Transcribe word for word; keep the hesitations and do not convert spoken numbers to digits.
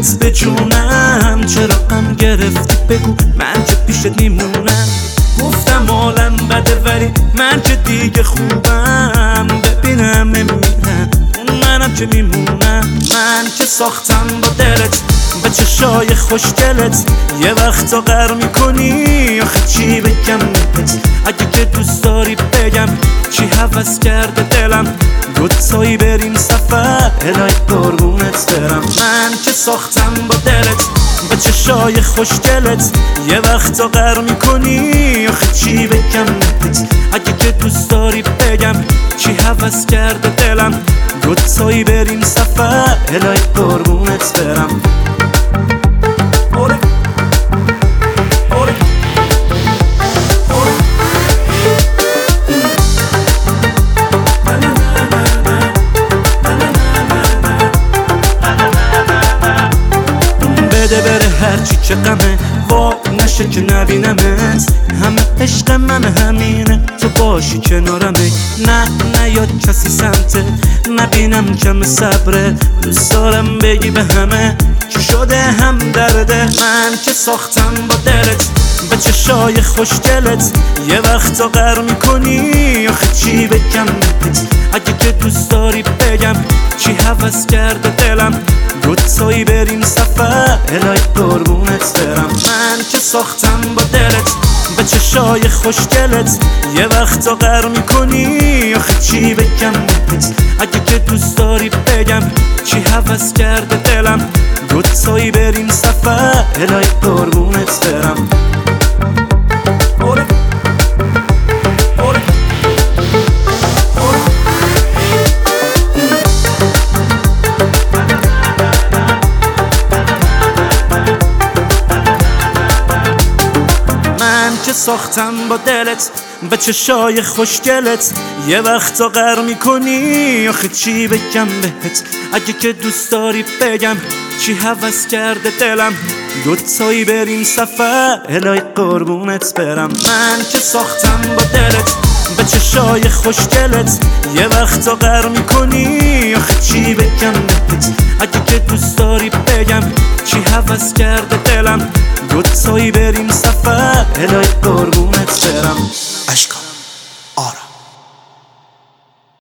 دلت به جونم، چرا غم گرفتی بگو من که پیشت میمونم. گفتم عالم بده ولی من که دیگه خوبم، ببینم میمیرم اون منم که میمونم. من که ساختم با دلت به چشای خوشگلت، یه وقتا غر میکنی آخه چی بگم بهت. اگه که دوست داری بگم چی هوس کرده دلم، دوتایی بریم سفر الهی قربونت برم. من که ساختم با دلت به چشای خوشگلت، یه وقتا غر میکنی آخه چی بگم بهت. اگه که دوست داری بگم چی هوس کرده دلم، دوتایی بریم سفر الهی قربونت برم. بده بره هرچی که غمه، وای نشه که نبینمت. همه عشق من همینه تو باشی کنارمه. نه نه یا کسی سمته نبینم کم صبره، دوست دارم بگی به همه چی شده هم درده. من که ساختم با دلت به چشای خوشگلت، یه وقتا غر میکنی آخه چی بگم بهت. اگه که دوست داری بگم چی هوس کرده دلم، دوتایی بریم سفر الهی قربونت برم. من که ساختم با دلت به چشای خوشگلت، یه وقتا غر میکنی آخه چی بگم بهت. اگه که دوست داری بگم چی هوس کرده دلم، دوتایی بریم سفر الهی قربونت برم. که ساختم با دلت به چشای خوشگلت، یه وقتا غر میکنی آخه چی بگم بهت. اگه که دوست داری بگم چی هوس کرده دلم، دوتایی بریم سفر الهی قربونت برم. من که ساختم با دلت به چشای خوشگلت، یه وقتا غر میکنی آخه چی بگم بهت. اگه که دوست داری بگم چی هوس کرده دلم، دوتایی بریم سفر الهی قربونت برم. اشکام